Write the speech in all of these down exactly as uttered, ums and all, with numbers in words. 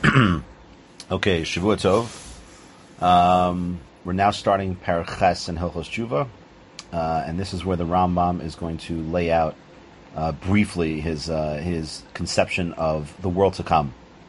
Okay, Shavua Tov. Um, we're now starting Perek Ches in Hilchos Tshuva, uh, and this is where the Rambam is going to lay out uh, briefly his uh, his conception of the world to come.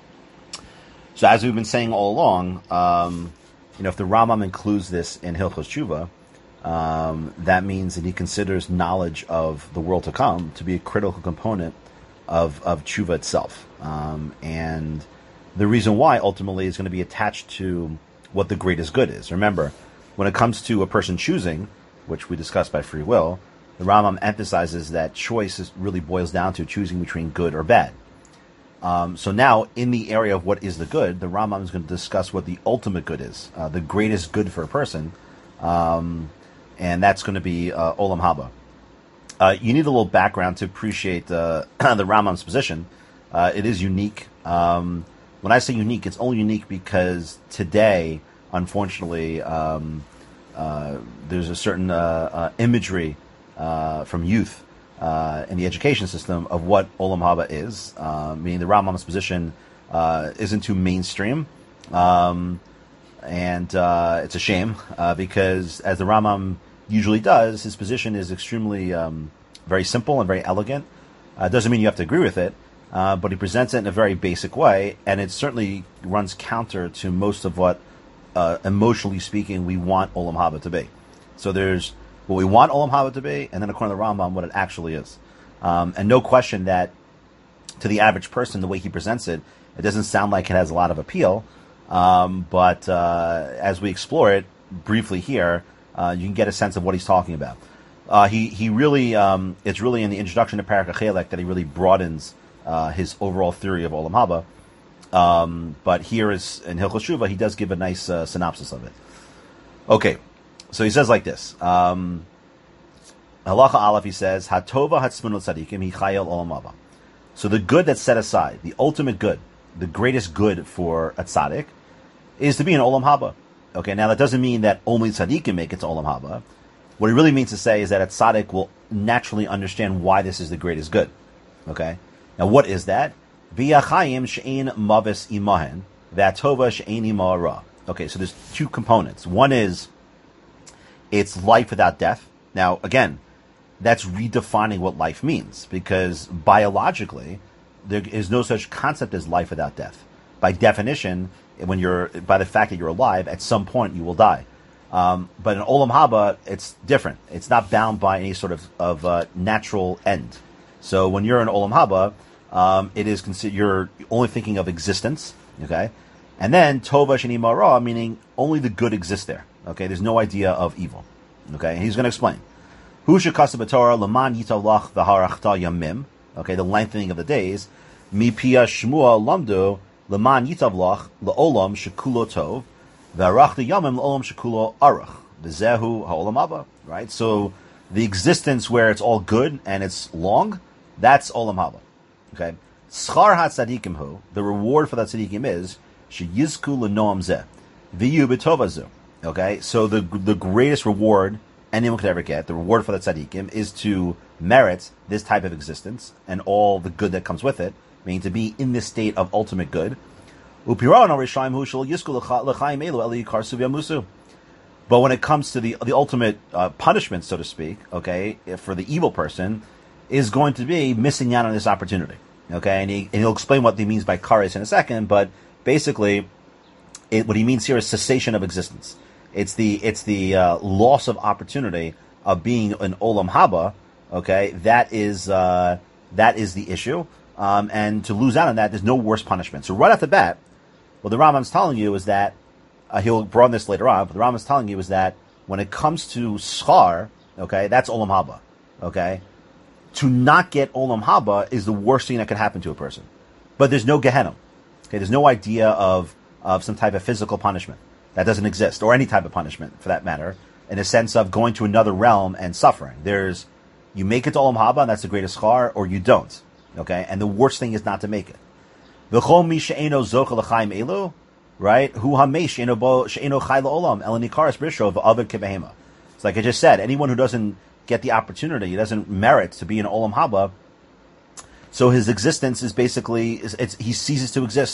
So, as we've been saying all along, um, you know, if the Rambam includes this in Hilchos Tshuva, um, that means that he considers knowledge of the world to come to be a critical component of of Tshuva itself, um, and the reason why ultimately is going to be attached to what the greatest good is. Remember, when it comes to a person choosing, which we discussed by free will, the Rambam emphasizes that choice is, really boils down to choosing between good or bad. Um, so now, in the area of what is the good, the Rambam is going to discuss what the ultimate good is, uh, the greatest good for a person, um, and that's going to be uh, Olam Haba. Uh, you need a little background to appreciate uh, the Rambam's position. Uh, it is unique. Um, When I say unique, it's only unique because today, unfortunately, um, uh, there's a certain uh, uh, imagery uh, from youth uh, in the education system of what Olam Haba is, uh, meaning the Rambam's position uh, isn't too mainstream. Um, and uh, it's a shame uh, because, as the Rambam usually does, his position is extremely um, very simple and very elegant. Uh, doesn't mean you have to agree with it. Uh, but he presents it in a very basic way, and it certainly runs counter to most of what, uh, emotionally speaking, we want Olam Haba to be. So there's what we want Olam Haba to be, and then according to the Rambam, what it actually is. Um, and no question that, to the average person, the way he presents it, it doesn't sound like it has a lot of appeal. Um, but uh, as we explore it briefly here, uh, you can get a sense of what he's talking about. Uh, he he really um, it's really in the introduction to Perek HaChelek that he really broadens Uh, his overall theory of Olam Haba, um, but here is in Hilchos Tshuva he does give a nice uh, synopsis of it. Okay, so he says like this: um, Halacha Aleph, he says, "Hatova hatzmunot tzadikim hi chayel Olam Haba." So the good that's set aside, the ultimate good, the greatest good for a tzaddik, is to be an Olam Haba. Okay, now that doesn't mean that only tzaddikim make it to Olam Haba. What he really means to say is that a tzaddik will naturally understand why this is the greatest good. Okay. Now, what is that? V'yachayim she'ein mavis imahen, v'atova she'ein imara. Okay, so there's two components. One is, it's life without death. Now, again, that's redefining what life means, because biologically, there is no such concept as life without death. By definition, when you're, by the fact that you're alive, at some point you will die. Um, but in Olam Haba, it's different. It's not bound by any sort of, of uh, natural end. So when you're in Olam Haba, um, it is consider you're only thinking of existence, okay? And then Tova Sheni Mara, meaning only the good exists there, okay? There's no idea of evil, okay? And he's going to explain. Hu shekasa b'Torah l'man yitalach v'harachta yamim, okay? The lengthening of the days. Mi pia shmua lamdu l'man yitavlach l'olam shekulo tov v'harachta yamim l'olam shekulo arach v'zehu ha'olam haba, right? So the existence where it's all good and it's long, that's Olam Haba. Okay? Schar ha-tzadikim hu, the reward for that tzadikim is, sheyizku l'noam zeh, v'yu b'tovazu. Okay? So the the greatest reward anyone could ever get, the reward for the tzadikim, is to merit this type of existence and all the good that comes with it, meaning to be in this state of ultimate good. Upiron al-rishayim hu shel yizku l'chaim elu eli karsu v'yamusu. But when it comes to the the ultimate uh, punishment, so to speak, okay, for the evil person, is going to be missing out on this opportunity, okay? And, he, and he'll explain what he means by kares in a second, but basically, it, what he means here is cessation of existence. It's the it's the uh, loss of opportunity of being an Olam Haba, okay? That is uh, that is the issue, um, and to lose out on that, there's no worse punishment. So right off the bat, what the Rambam's telling you is that, uh, he'll broaden this later on, but the Rambam's telling you is that when it comes to schar, okay, that's Olam Haba, okay? To not get Olam Haba is the worst thing that could happen to a person. But there's no Gehenna. Okay, there's no idea of, of some type of physical punishment. That doesn't exist, or any type of punishment, for that matter, in a sense of going to another realm and suffering. There's, you make it to Olam Haba, and that's the greatest schar, or you don't. Okay, and the worst thing is not to make it. V'chol mi she'eno zocha l'chaim elu, right? Hu hamei she'eno bo she'eno chai la'olam elenikaris b'risho v'avid kebehema. It's like I just said, anyone who doesn't get the opportunity, he doesn't merit to be an Olam Haba, so his existence is basically, is, it's, he ceases to exist.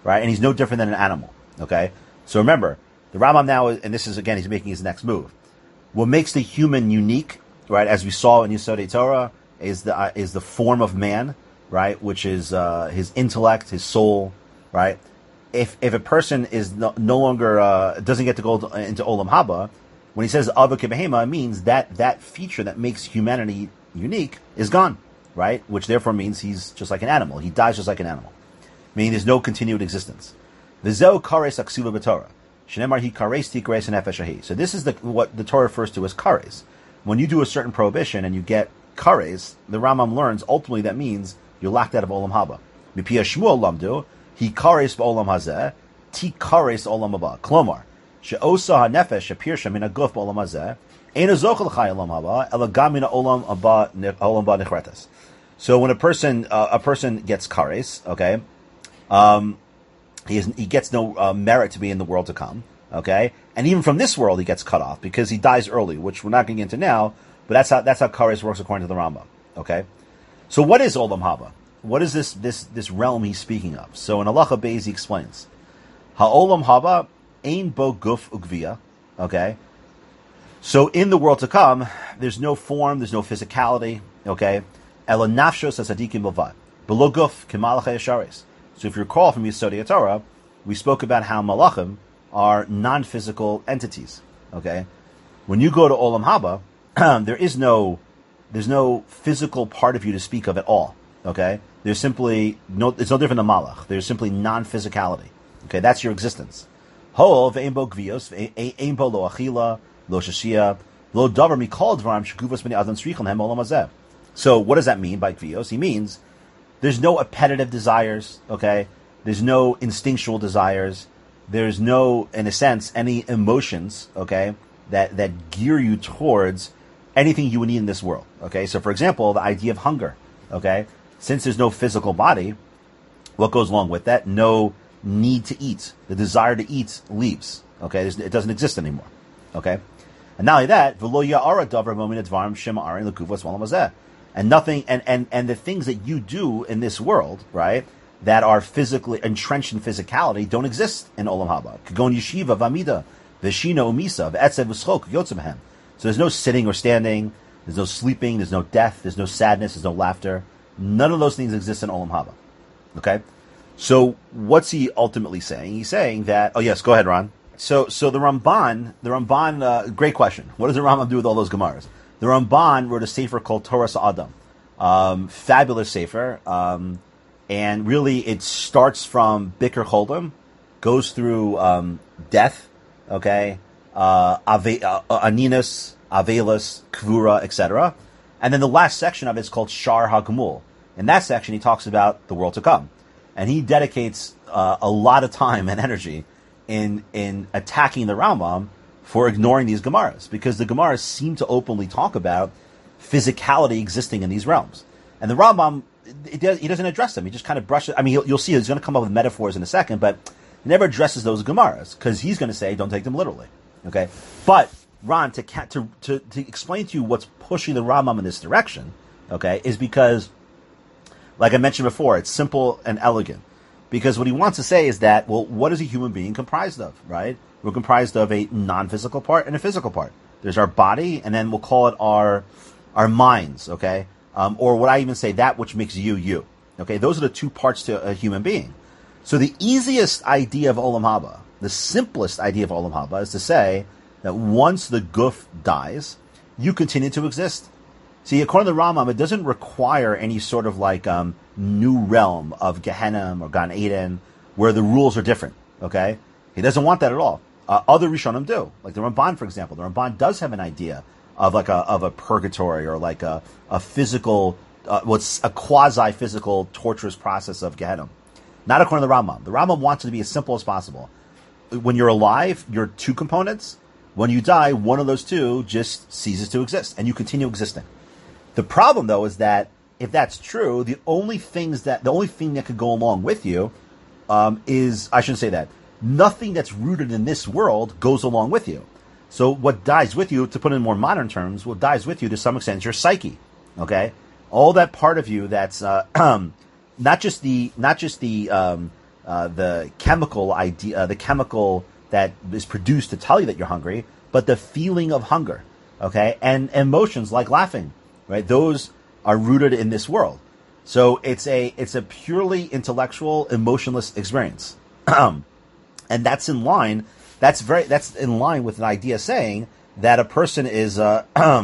right? And he's no different than an animal, okay? So remember, the Rambam now, and this is, again, he's making his next move. What makes the human unique, right, as we saw in Yesodei Torah, is the uh, is the form of man, right, which is uh, his intellect, his soul, right? If if a person is no, no longer, uh, doesn't get to go to, into Olam Haba, when he says Ava Kebehema, it means that that feature that makes humanity unique is gone, right? Which therefore means he's just like an animal. He dies just like an animal, meaning there's no continued existence. V'zeu kares aksuva b'Torah. Shneimar hi kares tikres nefesh ahi. So this is the what the Torah refers to as kares. When you do a certain prohibition and you get kares, the Rambam learns ultimately that means you're locked out of Olam Haba. Mipia Shmuel lamdu hi kares b'Olam hazeh ti kares Olam haba. Klomar she'osa hanefesh apirsha min aguf b'Olam hazeh ein azochel chai Olam haba ela gam min Olam haba Olam haba nichretes. So when a person uh, a person gets kares, okay, um. He, is, he gets no uh, merit to be in the world to come, okay? And even from this world, he gets cut off because he dies early, which we're not going to get into now, but that's how that's how Kares works according to the Rambam, okay? So what is Olam Haba? What is this this this realm he's speaking of? So in Halacha Beis he explains, Ha'olam Haba ein bo guf ugvia, okay? So in the world to come, there's no form, there's no physicality, okay? Ela nafshos asadikim b'vad, below guf kemalachei yesharis. So if you recall from Yesodei Torah, we spoke about how malachim are non-physical entities. Okay, when you go to Olam Haba, there is no, there's no physical part of you to speak of at all. Okay, there's simply no, it's no different than malach. There's simply non-physicality. Okay, that's your existence. Ho ve'embo gvios ve'embo lo achila lo shashia lo davar mikol dvarim shekuvos b'nei adam tzrichon hem olam hazeh. So what does that mean by gvios? He means there's no appetitive desires, okay? There's no instinctual desires. There's no, in a sense, any emotions, okay, that, that gear you towards anything you would need in this world, okay? So, for example, the idea of hunger, okay? Since there's no physical body, what goes along with that? No need to eat. The desire to eat leaves, okay? There's, it doesn't exist anymore, okay? And not only that, v'lo ya'ara davar momin advarim shem arin l'kuvos malam hazeh. And nothing, and, and, and the things that you do in this world, right, that are physically entrenched in physicality, don't exist in Olam Haba. Kagon yeshiva v'amida, v'shina umisa, v'etzev v'schok, yotzem. So there's no sitting or standing, there's no sleeping, there's no death, there's no sadness, there's no laughter. None of those things exist in Olam Haba. Okay? So what's he ultimately saying? He's saying that, oh yes, go ahead, Ron. So, so the Ramban, the Ramban, uh, great question. What does the Rambam do with all those Gemaras? The Ramban wrote a sefer called Torah Sa'adam. Um, fabulous sefer. Um, and really it starts from Bikur Choldom, goes through um, death, okay, uh, ave, uh, Aninus, Avelis, Kvura, et cetera. And then the last section of it is called Shar HaGemul. In that section he talks about the world to come. And he dedicates uh, a lot of time and energy in in attacking the Rambam for ignoring these Gemaras, because the Gemaras seem to openly talk about physicality existing in these realms. And the Rambam, it does, he doesn't address them. He just kind of brushes, I mean, you'll, you'll see he's going to come up with metaphors in a second, but he never addresses those Gemaras, because he's going to say, don't take them literally. Okay? But, Ron, to, to, to, to explain to you what's pushing the Rambam in this direction, okay, is because, like I mentioned before, it's simple and elegant. Because what he wants to say is that, well, what is a human being comprised of, right? We're comprised of a non-physical part and a physical part. There's our body, and then we'll call it our our minds, okay? Um, or what I even say, that which makes you, you. Okay, those are the two parts to a human being. So the easiest idea of Olam Haba, the simplest idea of Olam Haba, is to say that once the guf dies, you continue to exist. See, according to the Rambam, it doesn't require any sort of like um, new realm of Gehenna or Gan Eden where the rules are different, okay? He doesn't want that at all. Uh, other Rishonim do, like the Ramban, for example. The Ramban does have an idea of like a of a purgatory or like a a physical, uh, what's a quasi physical torturous process of Gehenna. Not according to the Rambam. The Rambam wants it to be as simple as possible. When you're alive, you're two components. When you die, one of those two just ceases to exist, and you continue existing. The problem, though, is that if that's true, the only things that the only thing that could go along with you um, is I shouldn't say that. Nothing that's rooted in this world goes along with you. So what dies with you, to put it in more modern terms, what dies with you to some extent is your psyche. Okay, all that part of you that's uh, not just the not just the um, uh, the chemical idea, uh, the chemical that is produced to tell you that you're hungry, but the feeling of hunger, okay, and emotions like laughing, right? Those are rooted in this world. So it's a it's a purely intellectual, emotionless experience, and that's in line. That's very that's in line with an idea saying that a person is uh,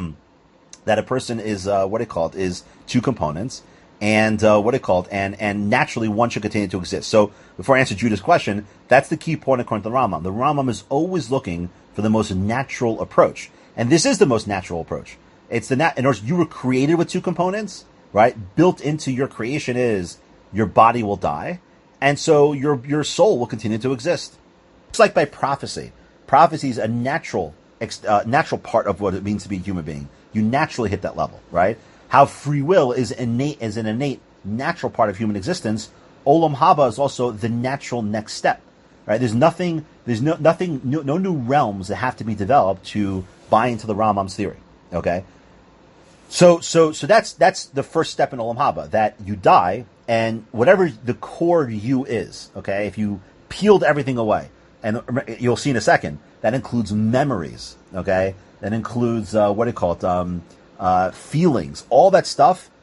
that a person is uh, what it called is two components, and uh, what it called and and naturally one should continue to exist. So before I answer Judah's question, that's the key point according to the Rambam. The Rambam is always looking for the most natural approach, and this is the most natural approach. It's the nat- in other words, you were created with two components. Right, built into your creation is your body will die, and so your your soul will continue to exist. It's like by prophecy. Prophecy is a natural uh, natural part of what it means to be a human being. You naturally hit that level, right? How free will is innate is an innate natural part of human existence. Olam Haba is also the natural next step, right? There's nothing there's no nothing no, no new realms that have to be developed to buy into the Rambam's theory. Okay. So, so, so that's that's the first step in Olam Haba, that you die, and whatever the core you is, okay, if you peeled everything away, and you'll see in a second, that includes memories, okay, that includes, uh, what do you call it, um, uh, feelings, all that stuff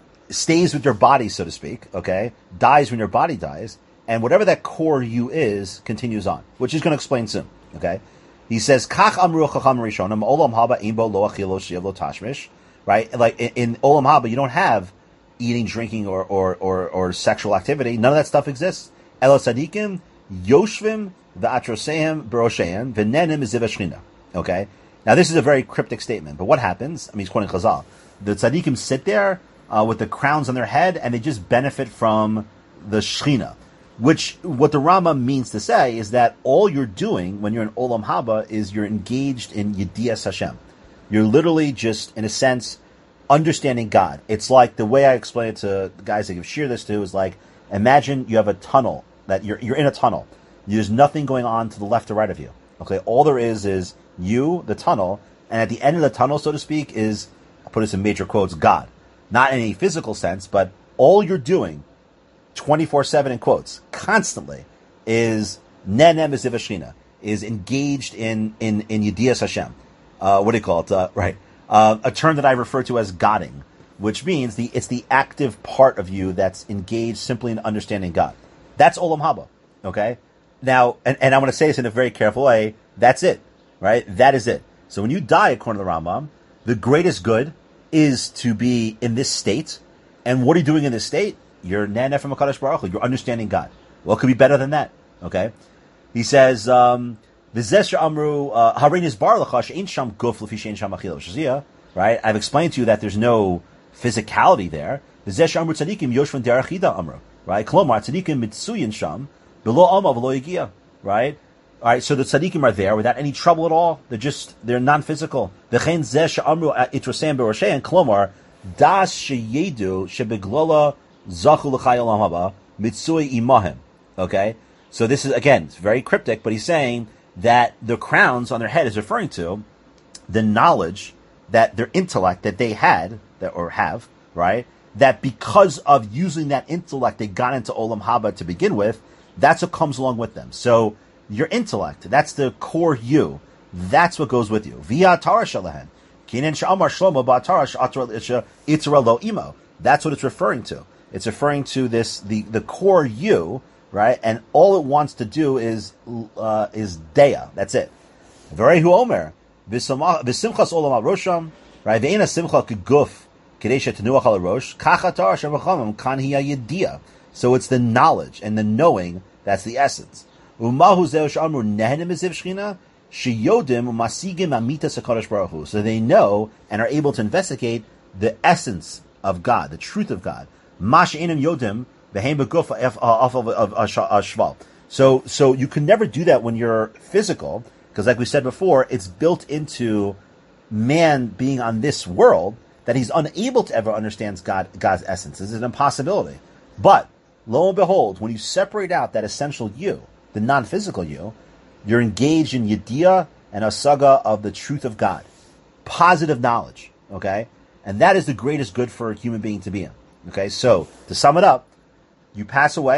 stays with your body, so to speak, okay, dies when your body dies, and whatever that core you is continues on, which he's going to explain soon, okay. He says, Kach amru chacham rishonim, Olam Haba imbo lo achilo shiv lo tashmish. Right, like in, in Olam Haba, you don't have eating, drinking, or, or or or sexual activity. None of that stuff exists. Elo tzadikim yoshvim v'atroseim berosheim v'nenim ziv hashchina. Okay, now this is a very cryptic statement, but what happens? I mean, he's quoting Chazal. The tzadikim sit there uh, with the crowns on their head, and they just benefit from the shchina. Which what the Rama means to say is that all you're doing when you're in Olam Haba is you're engaged in Yedias Hashem. You're literally just, in a sense, understanding God. It's like the way I explain it to the guys I give shir this to is like, imagine you have a tunnel, that you're you're in a tunnel. There's nothing going on to the left or right of you. Okay, all there is is you, the tunnel, and at the end of the tunnel, so to speak, is, I'll put this in major quotes, God. Not in any physical sense, but all you're doing, twenty-four seven in quotes, constantly, is nenem ziv hashchina, is engaged in, in, in Yedias Hashem. Uh, what do you call it? Uh, right. Uh, a term that I refer to as Godding, which means the it's the active part of you that's engaged simply in understanding God. That's Olam Haba. Okay? Now, and, and I want to say this in a very careful way, that's it. Right? That is it. So when you die, according to the Rambam, the greatest good is to be in this state. And what are you doing in this state? You're Nanef from HaKadosh Baruch Hu. You're understanding God. What could be better than that? Okay? He says, um, Amru, Harinis Bar Lachash ain't Sham Guf Lefi Shein Sham Achila Shazia. Right? I've explained to you that there's no physicality there. V'zesh Amru Tzadikim Yoshvan Derachida Amru. Right? Klomar Tzadikim Mitsuyin Sham Below Alma Below Yigia. Right? All right. So the Tzadikim are there without any trouble at all. They're just they're non-physical. V'chein Zesh Amru Itrosem Beroshein Klomar Das Sheyedu Shebeglola Zachu L'Chai Olam Haba Mitsui Imahim. Okay. So this is again it's very cryptic, but he's saying that the crowns on their head is referring to the knowledge that their intellect that they had that or have, right? That because of using that intellect, they got into Olam Haba to begin with. That's what comes along with them. So your intellect, that's the core you. That's what goes with you. Via Tarash Alahen. Kinan Sha'amar Shlomo Ba'atarash Itra Lo Imo. That's what it's referring to. It's referring to this the, the core you. Right, and all it wants to do is uh, is Dea. That's it. Verehu Omer v'simchas olam al rosham. Right, ve'ena simcha k'guf kadesha tenuach al rosh kachatar shavachamim kan hiya yedia. So it's the knowledge and the knowing that's the essence. Umahu zeu shamru nehenim eziv shchina sheyodim umasigim amitas hakadosh baruch hu. So they know and are able to investigate the essence of God, the truth of God. Mash enim yodim. So, so you can never do that when you're physical, because like we said before, it's built into man being on this world that he's unable to ever understand God, God's essence. This is an impossibility. But lo and behold, when you separate out that essential you, the non-physical you, you're engaged in yediyah and asaga of the truth of God, positive knowledge. Okay, and that is the greatest good for a human being to be in. Okay, so to sum it up. You pass away,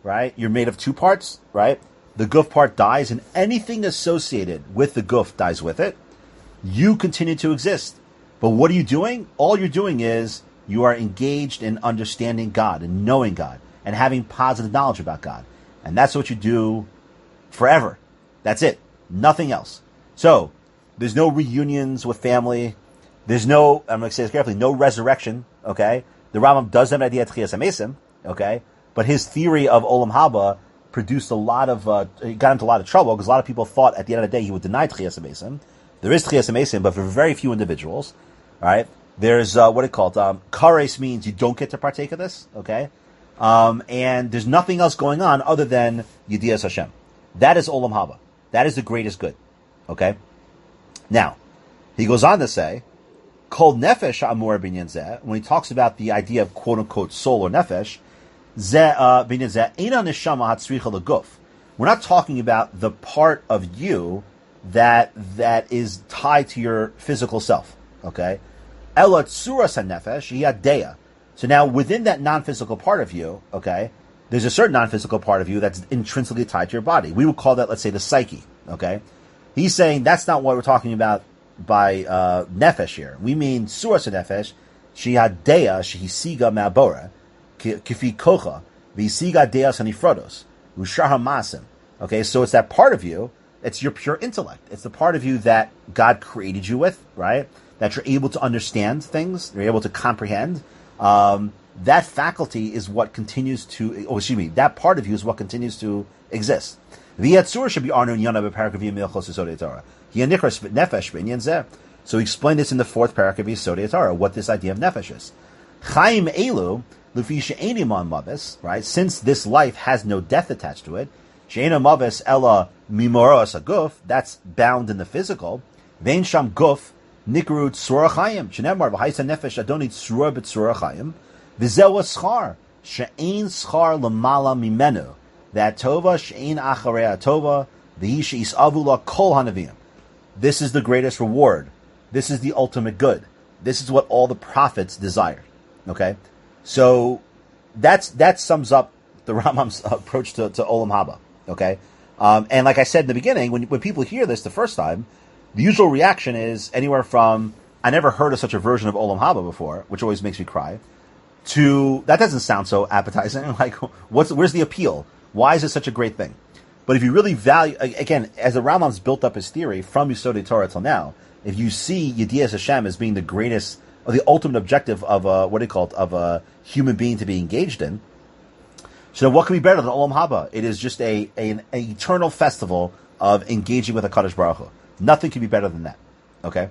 right? You're made of two parts, right? The guf part dies, and anything associated with the guf dies with it. You continue to exist. But what are you doing? All you're doing is you are engaged in understanding God and knowing God and having positive knowledge about God. And that's what you do forever. That's it. Nothing else. So, there's no reunions with family. There's no, I'm going to say this carefully, no resurrection, okay? The Rambam does have an idea of Tchias HaMesim, okay? But his theory of Olam Haba produced a lot of, uh, he got into a lot of trouble because a lot of people thought at the end of the day he would deny Tchias HaMesim. There is Tchias HaMesim, but for very few individuals, all right? There's, uh, what it called, um, Kares means you don't get to partake of this, okay? Um, and there's nothing else going on other than Yedias Hashem. That is Olam Haba. That is the greatest good, okay? Now, he goes on to say, Kol Nefesh Amur Binyan Zeh, when he talks about the idea of quote-unquote soul or Nefesh, Zeh Binyan Zeh, Eina Neshama Hatzricha L'Guf. We're not talking about the part of you that that is tied to your physical self, okay? Ela Tzuras HaNefesh Yadeya. So now, within that non-physical part of you, okay, there's a certain non-physical part of you that's intrinsically tied to your body. We would call that, let's say, the psyche, okay? He's saying that's not what we're talking about by uh, nefesh here. We mean suras nefesh, shehad deya shehisiga me'abora, kifi kocha, v'hisiga deas hanifrodos, ushar hamasim. Okay, so it's that part of you, it's your pure intellect. It's the part of you that God created you with, right? That you're able to understand things, you're able to comprehend. Um, that faculty is what continues to, oh, excuse me, that part of you is what continues to exist. So he explained this in the fourth parak of Yesodei Torah, what this idea of nefesh is. Chaim elu, lufi she'enim mavis, right? Since this life has no death attached to it, she'enim mavis ella mimoros aguf, that's bound in the physical. Vein sham guf nikru tzura chayim. Shenemar v'haisa nefesh adoni tzura b'tzura chayim. V'zeh schar she'ein schar lamala mimenu. That tova she'ein acharei tova v'hi she'isavula kol hanavim. This is the greatest reward. This is the ultimate good. This is what all the prophets desired. Okay, so that's that sums up the Rambam's approach to, to Olam Haba. Okay, um, and like I said in the beginning, when when people hear this the first time, the usual reaction is anywhere from "I never heard of such a version of Olam Haba before," which always makes me cry, to "that doesn't sound so appetizing." Like, what's where's the appeal? Why is it such a great thing? But if you really value, again, as the Rambam's built up his theory from Yesodei Torah till now, if you see Yedias Hashem as being the greatest, or the ultimate objective of a, what do you call it, of a human being to be engaged in, so what can be better than Olam Haba? It is just a, a an eternal festival of engaging with HaKadosh Baruch Hu. Nothing can be better than that. Okay?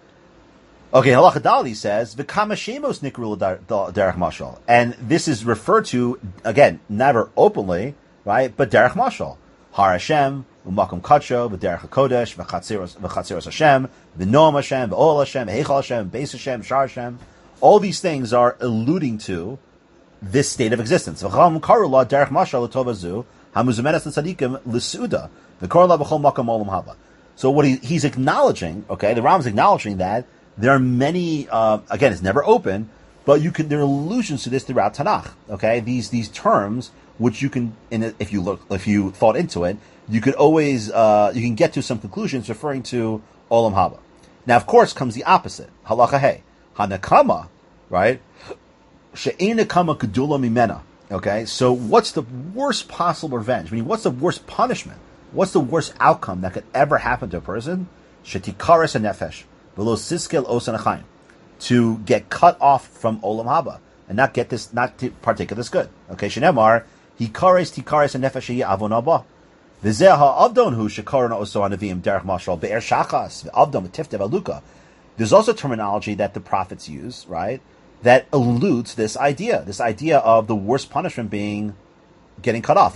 Okay, Halacha Dali says, V'kama shemos nikru derech mashal. And this is referred to, again, never openly, right, but derech mashal. Har Hashem, Umakom Kacho, V'derech HaKodesh, V'chatzeros Hashem, V'noam Hashem, V'ol Hashem, V'heichal Hashem, Beis Hashem, Shar Hashem. All these things are alluding to this state of existence. V'cham karula derech mashal l'tovazu, hamuzumenes l'tzadikim l'suda, v'korla b'chol makom olam haba. So what he, he's acknowledging, okay, the Rambam's acknowledging that there are many, uh, again, it's never open, but you can, there are allusions to this throughout Tanakh, okay? These, these terms, which you can, in a, if you look, if you thought into it, you could always, uh, you can get to some conclusions referring to Olam Haba. Now, of course, comes the opposite. Halacha Hey. Hanakama, right? She'ein nakama gedula mimena. Okay? So what's the worst possible revenge? I mean, what's the worst punishment? What's the worst outcome that could ever happen to a person? Shetikares hanefesh. V'lo siskel osan achayim. To get cut off from Olam Haba. And not get this, not to partake of this good. Okay? Shenemar, hikares tikares hanefesh yehi avon haba. V'zeh ha'avdon hu shekaron oso hanavim derech mashal be'er shachas v'avdon v'tiftev aluka. There's also terminology that the prophets use, right, that alludes this idea, this idea of the worst punishment being getting cut off.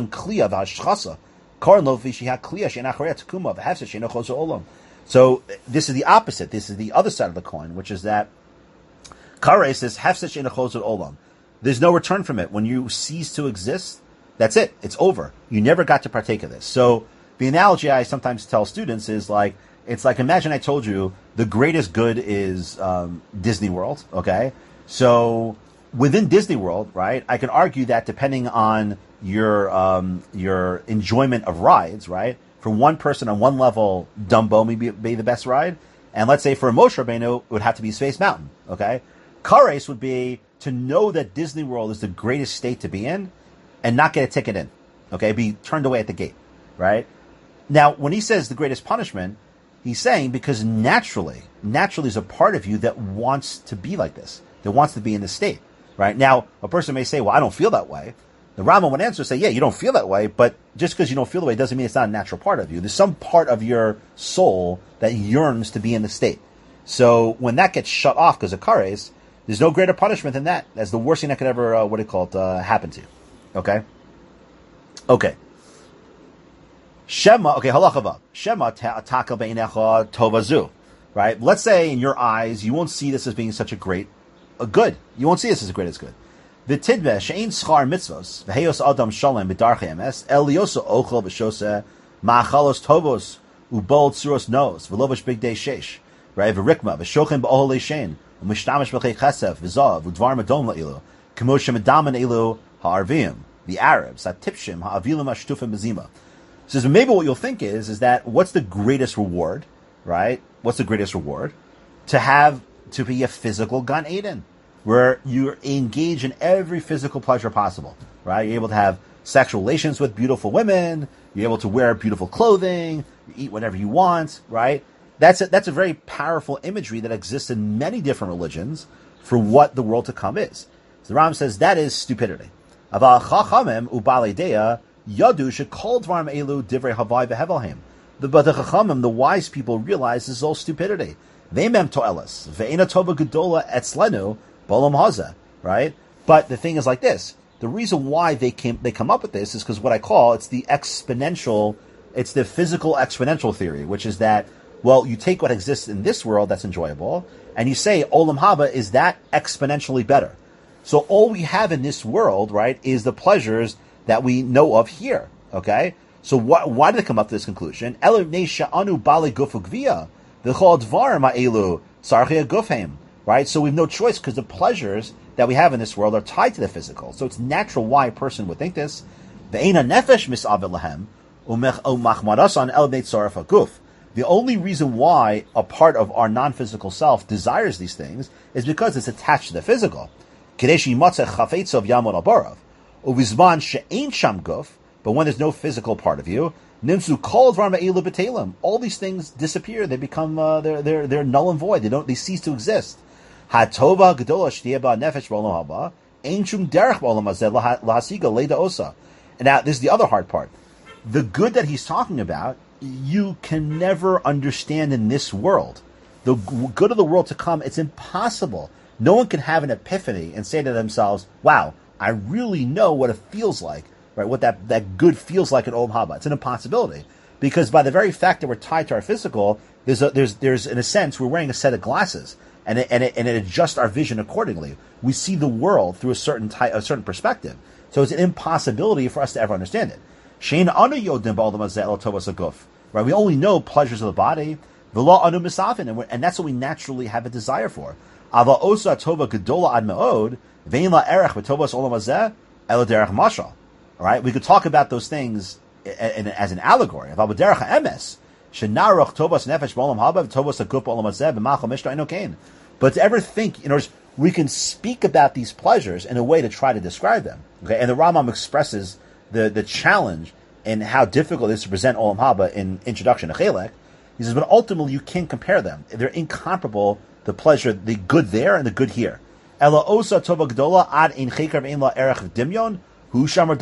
So this is the opposite. This is the other side of the coin, which is that Kare says, olam. There's no return from it. When you cease to exist, that's it. It's over. You never got to partake of this. So the analogy I sometimes tell students is like, it's like, imagine I told you the greatest good is um, Disney World, okay? So within Disney World, right, I can argue that depending on your um, your enjoyment of rides, right? For one person on one level, Dumbo may be, be the best ride, and let's say for Moshe Rabbeinu, it would have to be Space Mountain. Okay, Kares would be to know that Disney World is the greatest state to be in, and not get a ticket in. Okay, be turned away at the gate. Right now, when he says the greatest punishment, he's saying because naturally, naturally is a part of you that wants to be like this, that wants to be in this state. Right now, a person may say, "Well, I don't feel that way." The Rambam would answer, say, "Yeah, you don't feel that way, but just because you don't feel the way doesn't mean it's not a natural part of you. There's some part of your soul that yearns to be in the state. So when that gets shut off because of kares, there's no greater punishment than that. That's the worst thing that could ever, uh, what do you call it, uh, happen to you. Okay? Okay. Shema, okay, halachava. Shema ta'atakal be'inecha tovazu. Right? Let's say in your eyes, you won't see this as being such a great, a good. You won't see this as a great as good. V'tidbe she'ein schar mitzvos v'heyos adam shalem b'darchei emes el yoso ochel v'shose ma'achalos tovos u'bol tzuros nos v'lovish bigdei sheish right v'rikma v'shochem b'ohol leishen u'mishtamish b'chei chesef v'zav u'dvar madom la'ilu k'mo shemadaman ilu ha'arvim the Arabs ha'tipshim ha'avilim ha'shtufim b'zima. Says maybe what you'll think is is that what's the greatest reward, right? What's the greatest reward? To have to be a physical Gan Eden, where you're engaged in every physical pleasure possible, right? You're able to have sexual relations with beautiful women, you're able to wear beautiful clothing, you eat whatever you want, right? That's a, that's a very powerful imagery that exists in many different religions for what the world to come is. So the Ram says that is stupidity. Aval chachamim u'balei deya yadu shekol dvarim elu divrei havai v'hevelhem. But the chachamim, the wise people, realize this is all stupidity. Ve'mem to'elas ve'ena tova gedola etzlenu Bolam Haza, right? But the thing is like this. The reason why they came they come up with this is because what I call it's the exponential, it's the physical exponential theory, which is that, well, you take what exists in this world that's enjoyable, and you say Olam Haba is that exponentially better. So all we have in this world, right, is the pleasures that we know of here. Okay? So wh- why did they come up to this conclusion? Right? So we have no choice because the pleasures that we have in this world are tied to the physical. So it's natural why a person would think this. The only reason why a part of our non-physical self desires these things is because it's attached to the physical. But when there's no physical part of you, all these things disappear. They become uh, they're they're they're null and void. They don't they cease to exist. Hatova gedola shtiyeba nefesh b'olam haba ein shum derech b'olam hazeh lahasiga leida osa. And now this is the other hard part. The good that he's talking about, you can never understand in this world. The good of the world to come, it's impossible. No one can have an epiphany and say to themselves, "Wow, I really know what it feels like." Right, what that, that good feels like at Olam Haba. It's an impossibility. Because by the very fact that we're tied to our physical, there's a, there's there's in a sense we're wearing a set of glasses, and it, and it, and it adjusts our vision accordingly. We see the world through a certain type, a certain perspective. So it's an impossibility for us to ever understand it. Right, we only know pleasures of the body, and, and that's what we naturally have a desire for. All right, we could talk about those things as an allegory. But to ever think, you know, we can speak about these pleasures in a way to try to describe them. Okay, and the Rambam expresses the, the challenge and how difficult it is to present Olam Haba in Introduction to Chelek. He says, but ultimately you can't compare them. They're incomparable. The pleasure, the good there and the good here. Ela osa tova gdola ad ein cheker ve'ein la erech v'dimyon. So what the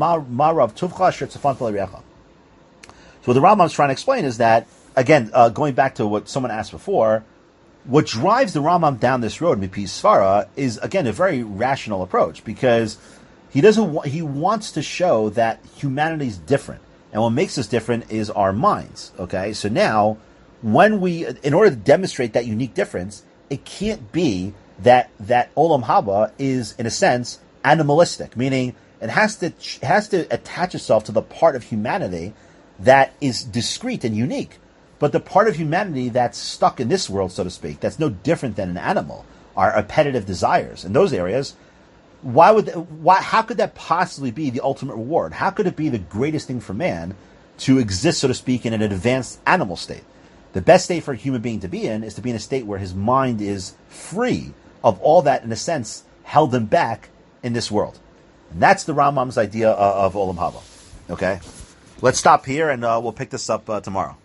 Rambam is trying to explain is that, again, uh, going back to what someone asked before, what drives the Rambam down this road, Mipi Svara, is, again, a very rational approach, because he doesn't wa- he wants to show that humanity is different. And what makes us different is our minds, okay? So now, when we, in order to demonstrate that unique difference, it can't be that, that Olam Haba is, in a sense, animalistic, meaning it has to it has to attach itself to the part of humanity that is discrete and unique. But the part of humanity that's stuck in this world, so to speak, that's no different than an animal, are repetitive desires. In those areas, Why would why? How could that possibly be the ultimate reward? How could it be the greatest thing for man to exist, so to speak, in an advanced animal state? The best state for a human being to be in is to be in a state where his mind is free of all that, in a sense, held him back in this world. And that's the Rambam's idea of, of Olam Haba. Okay, let's stop here, and uh, we'll pick this up uh, tomorrow.